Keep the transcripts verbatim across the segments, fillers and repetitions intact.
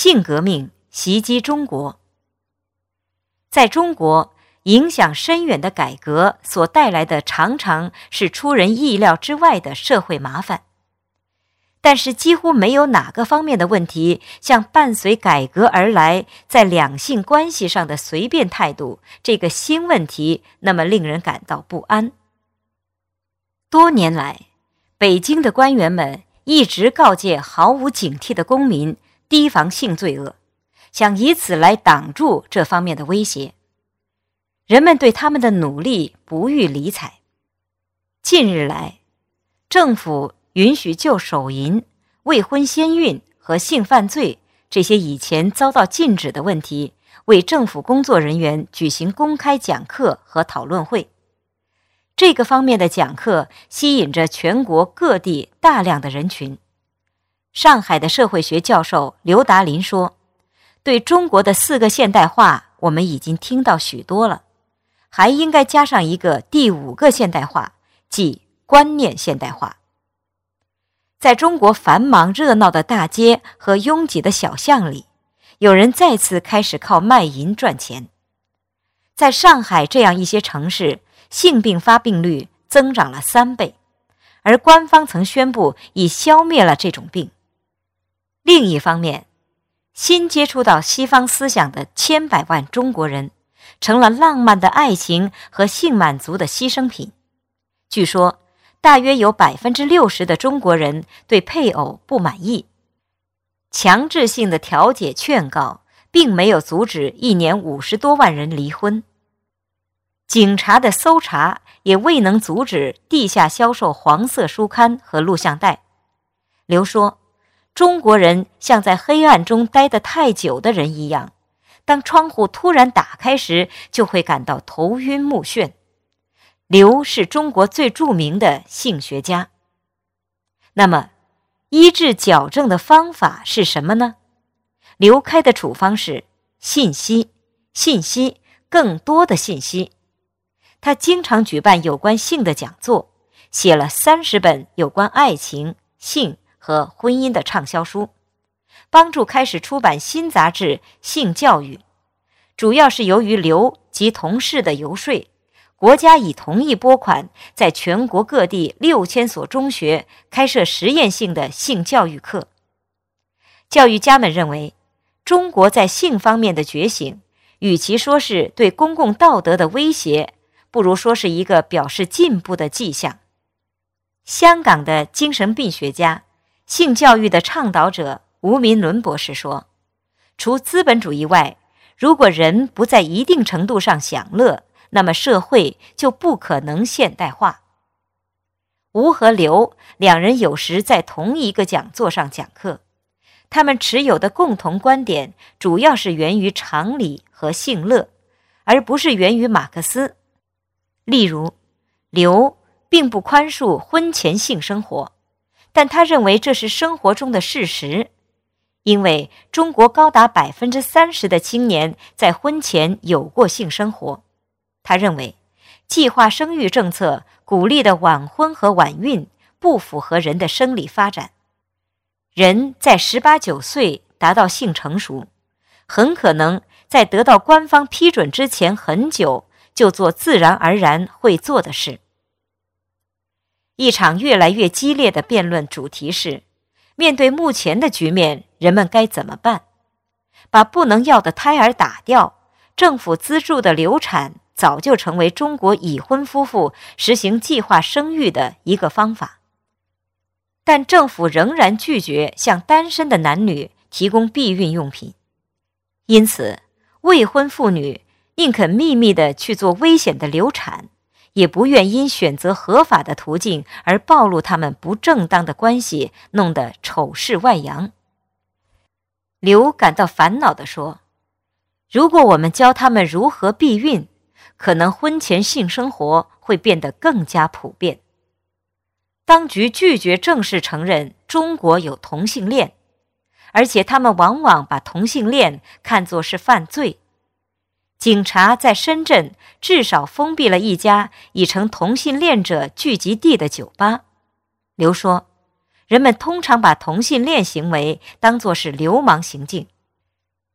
性革命袭击中国。在中国，影响深远的改革所带来的常常是出人意料之外的社会麻烦。但是几乎没有哪个方面的问题像伴随改革而来在两性关系上的随便态度这个新问题那么令人感到不安。多年来，北京的官员们一直告诫毫无警惕的公民提防性罪恶，想以此来挡住这方面的威胁。人们对他们的努力不予理睬。近日来，政府允许就手淫、未婚先孕和性犯罪这些以前遭到禁止的问题，为政府工作人员举行公开讲课和讨论会。这个方面的讲课吸引着全国各地大量的人群。上海的社会学教授刘达林说，对中国的四个现代化我们已经听到许多了，还应该加上一个第五个现代化，即观念现代化。在中国繁忙热闹的大街和拥挤的小巷里，有人再次开始靠卖淫赚钱。在上海这样一些城市，性病发病率增长了三倍，而官方曾宣布已消灭了这种病。另一方面，新接触到西方思想的千百万中国人成了浪漫的爱情和性满足的牺牲品。据说大约有 百分之六十 的中国人对配偶不满意。强制性的调解劝告并没有阻止一年五十多万人离婚。警察的搜查也未能阻止地下销售黄色书刊和录像带。刘说，中国人像在黑暗中待得太久的人一样，当窗户突然打开时，就会感到头晕目眩。刘是中国最著名的性学家。那么，医治矫正的方法是什么呢？刘开的处方是信息，信息，更多的信息。他经常举办有关性的讲座，写了三十本有关爱情、性和婚姻的畅销书，帮助开始出版新杂志《性教育》。主要是由于刘及同事的游说，国家已同意拨款，在全国各地六千所中学开设实验性的性教育课。教育家们认为，中国在性方面的觉醒，与其说是对公共道德的威胁，不如说是一个表示进步的迹象。香港的精神病学家、性教育的倡导者吴民伦博士说，除资本主义外，如果人不在一定程度上享乐，那么社会就不可能现代化。吴和刘两人有时在同一个讲座上讲课，他们持有的共同观点主要是源于常理和性乐，而不是源于马克思。例如，刘并不宽恕婚前性生活，但他认为这是生活中的事实，因为中国高达 百分之三十 的青年在婚前有过性生活。他认为，计划生育政策鼓励的晚婚和晚孕不符合人的生理发展。人在十八九岁达到性成熟，很可能在得到官方批准之前很久就做自然而然会做的事。一场越来越激烈的辩论主题是，面对目前的局面，人们该怎么办？把不能要的胎儿打掉，政府资助的流产早就成为中国已婚夫妇实行计划生育的一个方法。但政府仍然拒绝向单身的男女提供避孕用品，因此未婚妇女宁肯秘密地去做危险的流产，也不愿因选择合法的途径而暴露他们不正当的关系，弄得丑事外扬。刘感到烦恼地说，如果我们教他们如何避孕，可能婚前性生活会变得更加普遍。当局拒绝正式承认中国有同性恋，而且他们往往把同性恋看作是犯罪。警察在深圳至少封闭了一家已成同性恋者聚集地的酒吧。刘说，人们通常把同性恋行为当作是流氓行径，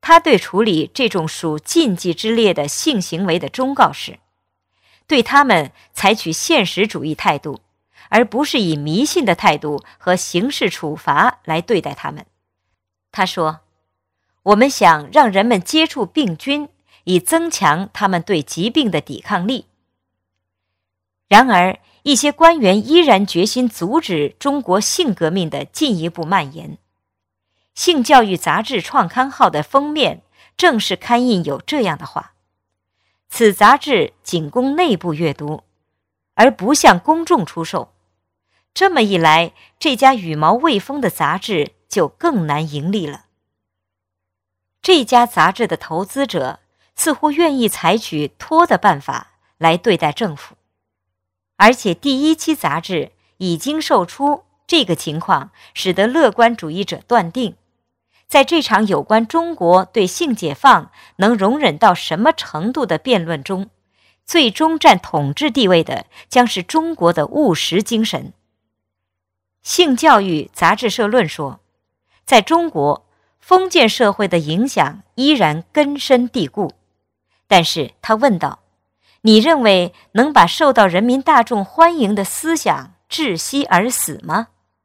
他对处理这种属禁忌之列的性行为的忠告是，对他们采取现实主义态度，而不是以迷信的态度和刑事处罚来对待他们。他说，我们想让人们接触病菌，以增强他们对疾病的抵抗力。然而，一些官员依然决心阻止中国性革命的进一步蔓延。性教育杂志创刊号的封面正是刊印有这样的话：此杂志仅供内部阅读，而不向公众出售。这么一来，这家羽毛未丰的杂志就更难盈利了。这家杂志的投资者似乎愿意采取拖的办法来对待政府，而且第一期杂志已经售出，这个情况使得乐观主义者断定，在这场有关中国对性解放能容忍到什么程度的辩论中，最终占统治地位的将是中国的务实精神。性教育杂志社论说，在中国，封建社会的影响依然根深蒂固。但是他问道，你认为能把受到人民大众欢迎的思想窒息而死吗？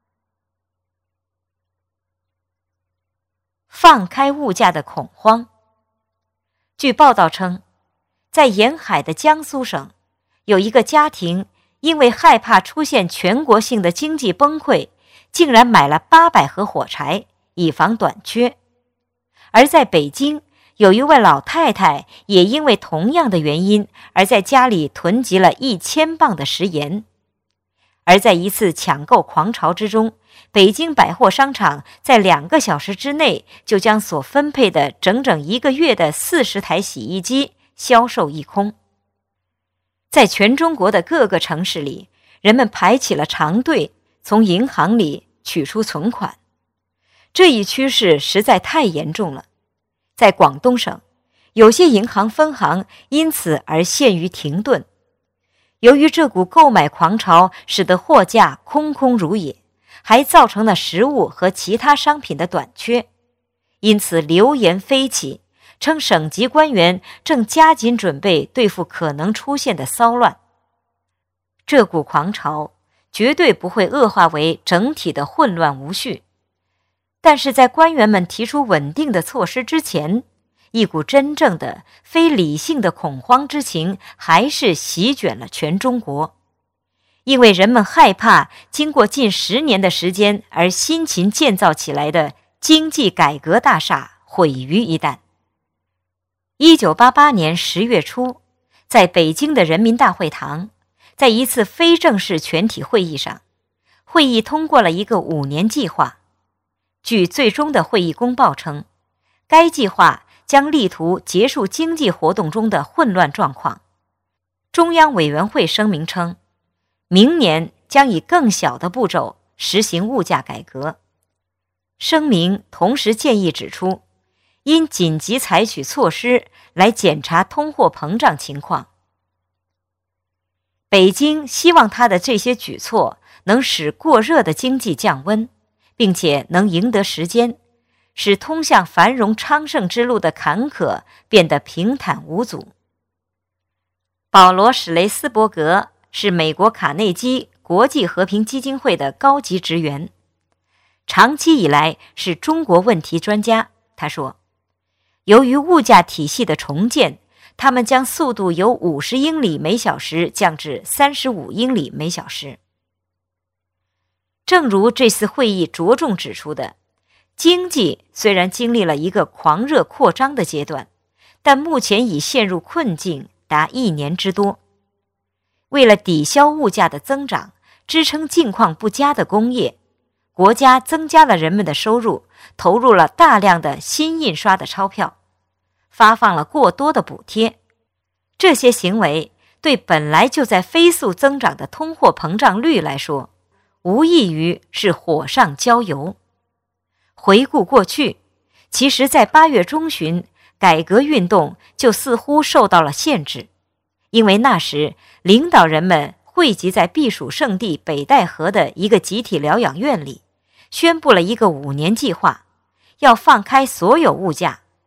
放开物价的恐慌。据报道称，在沿海的江苏省，有一个家庭因为害怕出现全国性的经济崩溃，竟然买了八百盒火柴，以防短缺。而在北京，有一位老太太也因为同样的原因而在家里囤积了一千磅的食盐。而在一次抢购狂潮之中，北京百货商场在两个小时之内就将所分配的整整一个月的四十台洗衣机销售一空。在全中国的各个城市里，人们排起了长队，从银行里取出存款。这一趋势实在太严重了。在广东省，有些银行分行因此而陷于停顿。由于这股购买狂潮使得货架空空如也，还造成了食物和其他商品的短缺，因此流言飞起，称省级官员正加紧准备对付可能出现的骚乱。这股狂潮绝对不会恶化为整体的混乱无序，但是在官员们提出稳定的措施之前，一股真正的非理性的恐慌之情还是席卷了全中国。因为人们害怕经过近十年的时间而辛勤建造起来的经济改革大厦毁于一旦。一九八八年十月初，在北京的人民大会堂，在一次非正式全体会议上，会议通过了一个五年计划。据最终的会议公报称，该计划将力图结束经济活动中的混乱状况。中央委员会声明称，明年将以更小的步骤实行物价改革。声明同时建议指出，应紧急采取措施来检查通货膨胀情况。北京希望他的这些举措能使过热的经济降温，并且能赢得时间，使通向繁荣昌盛之路的坎坷变得平坦无阻。保罗·史雷斯伯格是美国卡内基国际和平基金会的高级职员，长期以来是中国问题专家。他说，由于物价体系的重建，他们将速度由五十英里每小时降至三十五英里每小时。正如这次会议着重指出的，经济虽然经历了一个狂热扩张的阶段，但目前已陷入困境达一年之多。为了抵消物价的增长，支撑境况不佳的工业，国家增加了人们的收入，投入了大量的新印刷的钞票，发放了过多的补贴。这些行为对本来就在飞速增长的通货膨胀率来说，无异于是火上浇油。回顾过去，其实在八月中旬，改革运动就似乎受到了限制，因为那时领导人们汇集在避暑胜地北戴河的一个集体疗养院里，宣布了一个五年计划，要放开所有物价。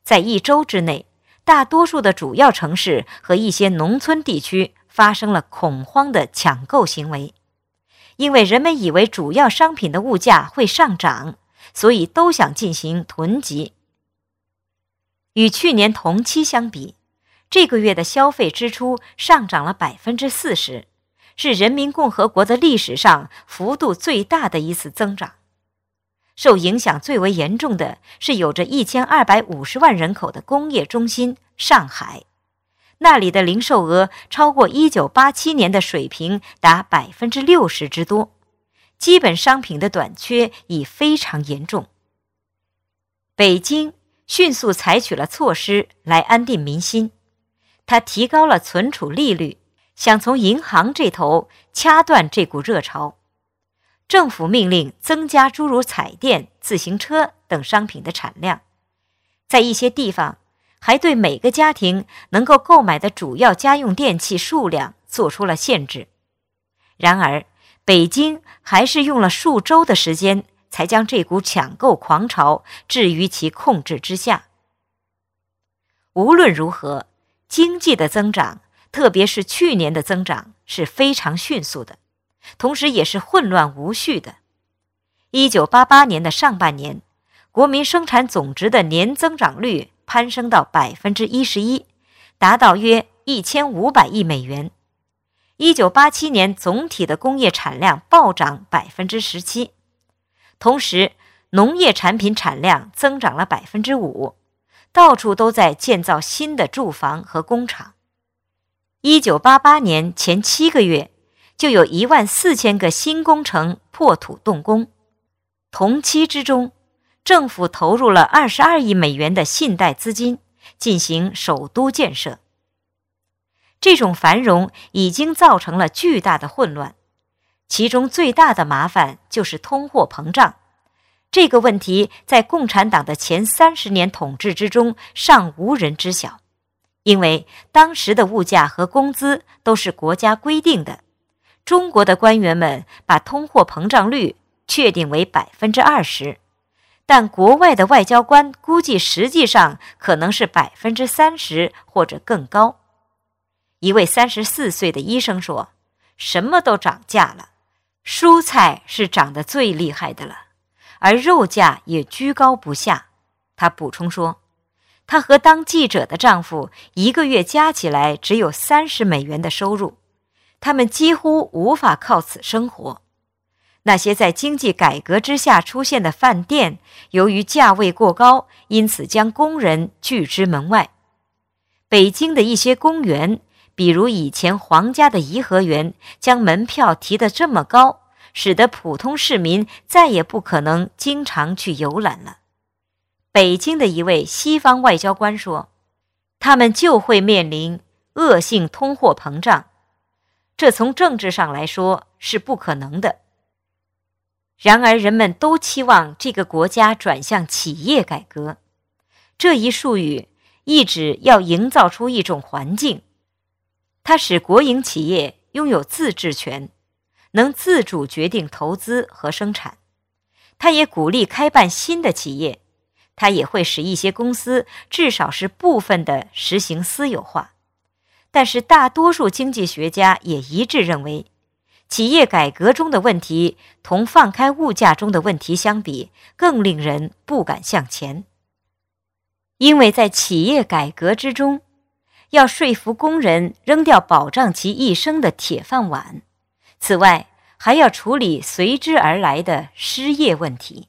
在一周之内，大多数的主要城市和一些农村地区发生了恐慌的抢购行为，因为人们以为主要商品的物价会上涨，所以都想进行囤积。与去年同期相比，这个月的消费支出上涨了 百分之四十， 是人民共和国的历史上幅度最大的一次增长。受影响最为严重的是有着一千二百五十万人口的工业中心上海，那里的零售额超过一九八七年的水平达 百分之六十 之多，基本商品的短缺已非常严重。北京迅速采取了措施来安定民心，它提高了存储利率，想从银行这头掐断这股热潮。政府命令增加诸如彩电、自行车等商品的产量，在一些地方还对每个家庭能够购买的主要家用电器数量做出了限制。然而，北京还是用了数周的时间才将这股抢购狂潮置于其控制之下。无论如何，经济的增长，特别是去年的增长是非常迅速的，同时也是混乱无序的。一九八八年的上半年，国民生产总值的年增长率攀升到 百分之一十一， 达到约一千五百亿美元。一九八七年总体的工业产量暴涨 百分之十七， 同时农业产品产量增长了 百分之五， 到处都在建造新的住房和工厂。一九八八年前七个月，就有一万四千个新工程破土动工。同期之中，政府投入了二十二亿美元的信贷资金进行首都建设。这种繁荣已经造成了巨大的混乱，其中最大的麻烦就是通货膨胀。这个问题在共产党的前三十年统治之中尚无人知晓，因为当时的物价和工资都是国家规定的。中国的官员们把通货膨胀率确定为 百分之二十， 但国外的外交官估计实际上可能是 百分之三十 或者更高。一位三十四岁的医生说，什么都涨价了，蔬菜是涨得最厉害的了，而肉价也居高不下。他补充说，她和当记者的丈夫一个月加起来只有三十美元的收入，他们几乎无法靠此生活。那些在经济改革之下出现的饭店，由于价位过高，因此将工人拒之门外。北京的一些公园，比如以前皇家的颐和园，将门票提得这么高，使得普通市民再也不可能经常去游览了。北京的一位西方外交官说，他们就会面临恶性通货膨胀，这从政治上来说是不可能的。然而人们都期望这个国家转向企业改革，这一术语意指要营造出一种环境，它使国营企业拥有自治权，能自主决定投资和生产。它也鼓励开办新的企业，它也会使一些公司至少是部分的实行私有化。但是大多数经济学家也一致认为，企业改革中的问题同放开物价中的问题相比，更令人不敢向前。因为在企业改革之中，要说服工人扔掉保障其一生的铁饭碗，此外还要处理随之而来的失业问题。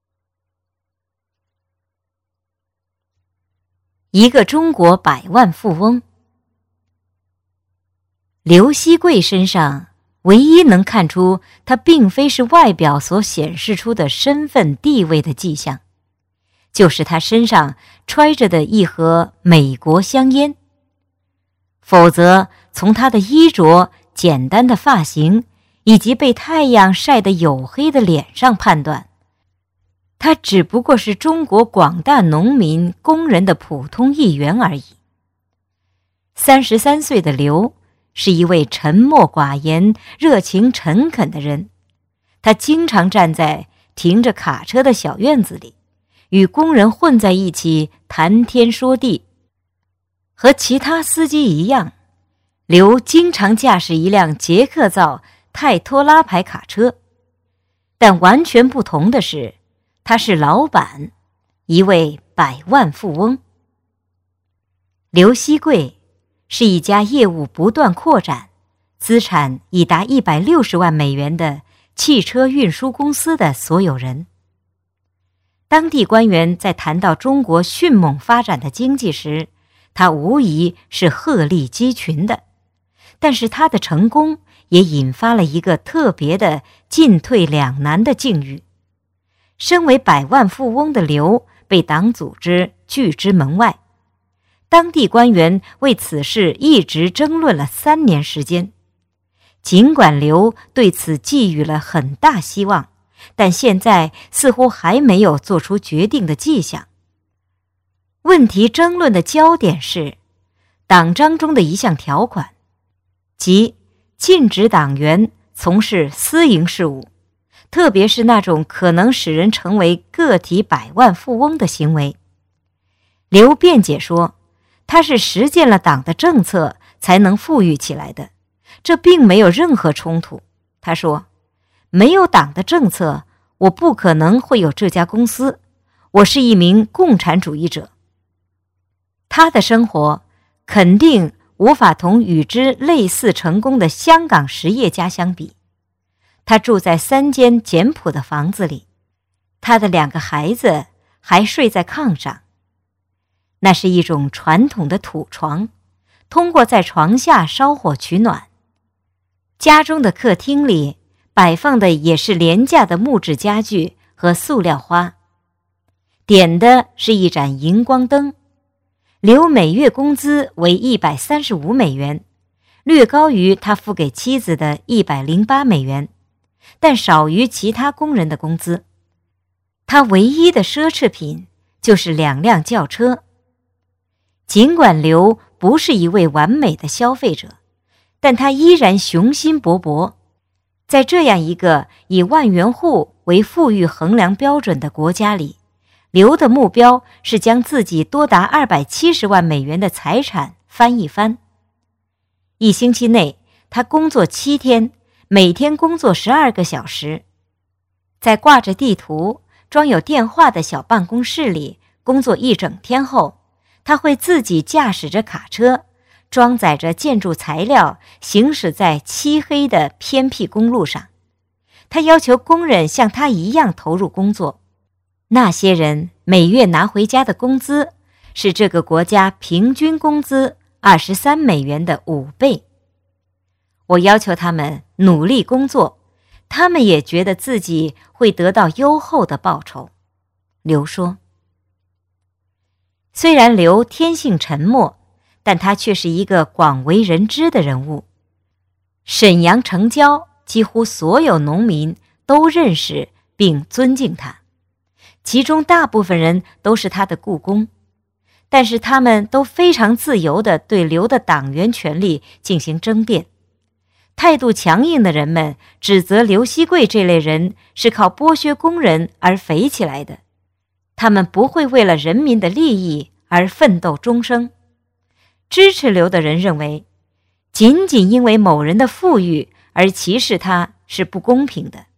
一个中国百万富翁。刘锡贵身上唯一能看出他并非是外表所显示出的身份地位的迹象，就是他身上揣着的一盒美国香烟。否则从他的衣着、简单的发型以及被太阳晒得黝黑的脸上判断，他只不过是中国广大农民工人的普通一员而已。三十三岁的刘是一位沉默寡言、热情诚恳的人，他经常站在停着卡车的小院子里， 与工人混在一起谈天说地。和其他司机一样，刘经常驾驶一辆捷克造泰托拉牌卡车，但完全不同的是，他是老板，一位百万富翁。刘锡贵是一家业务不断扩展，资产已达一百六十万美元的汽车运输公司的所有人。当地官员在谈到中国迅猛发展的经济时，他无疑是鹤立鸡群的，但是他的成功也引发了一个特别的进退两难的境遇。身为百万富翁的刘被党组织拒之门外，当地官员为此事一直争论了三年时间。尽管刘对此寄予了很大希望，但现在似乎还没有做出决定的迹象。问题争论的焦点是党章中的一项条款，即禁止党员从事私营事务，特别是那种可能使人成为个体百万富翁的行为。刘辩解说，他是实践了党的政策才能富裕起来的，这并没有任何冲突。他说，没有党的政策，我不可能会有这家公司，我是一名共产主义者。他的生活肯定无法同与之类似成功的香港实业家相比。他住在三间简朴的房子里，他的两个孩子还睡在炕上。那是一种传统的土床，通过在床下烧火取暖。家中的客厅里摆放的也是廉价的木质家具和塑料花，点的是一盏荧光灯。刘每月工资为一百三十五美元，略高于他付给妻子的一百零八美元，但少于其他工人的工资。他唯一的奢侈品就是两辆轿车。尽管刘不是一位完美的消费者，但他依然雄心勃勃。在这样一个以万元户为富裕衡量标准的国家里，刘的目标是将自己多达二百七十万美元的财产翻一番。一星期内，他工作七天，每天工作十二个小时，在挂着地图、装有电话的小办公室里工作一整天后，他会自己驾驶着卡车，装载着建筑材料，行驶在漆黑的偏僻公路上。他要求工人像他一样投入工作。那些人每月拿回家的工资是这个国家平均工资二十三美元的五倍。我要求他们努力工作，他们也觉得自己会得到优厚的报酬。刘说。虽然刘天性沉默，但他却是一个广为人知的人物。沈阳城郊几乎所有农民都认识并尊敬他，其中大部分人都是他的雇工，但是他们都非常自由地对刘的党员权利进行争辩。态度强硬的人们指责刘锡贵这类人是靠剥削工人而肥起来的，他们不会为了人民的利益而奋斗终生。支持刘的人认为，仅仅因为某人的富裕而歧视他是不公平的。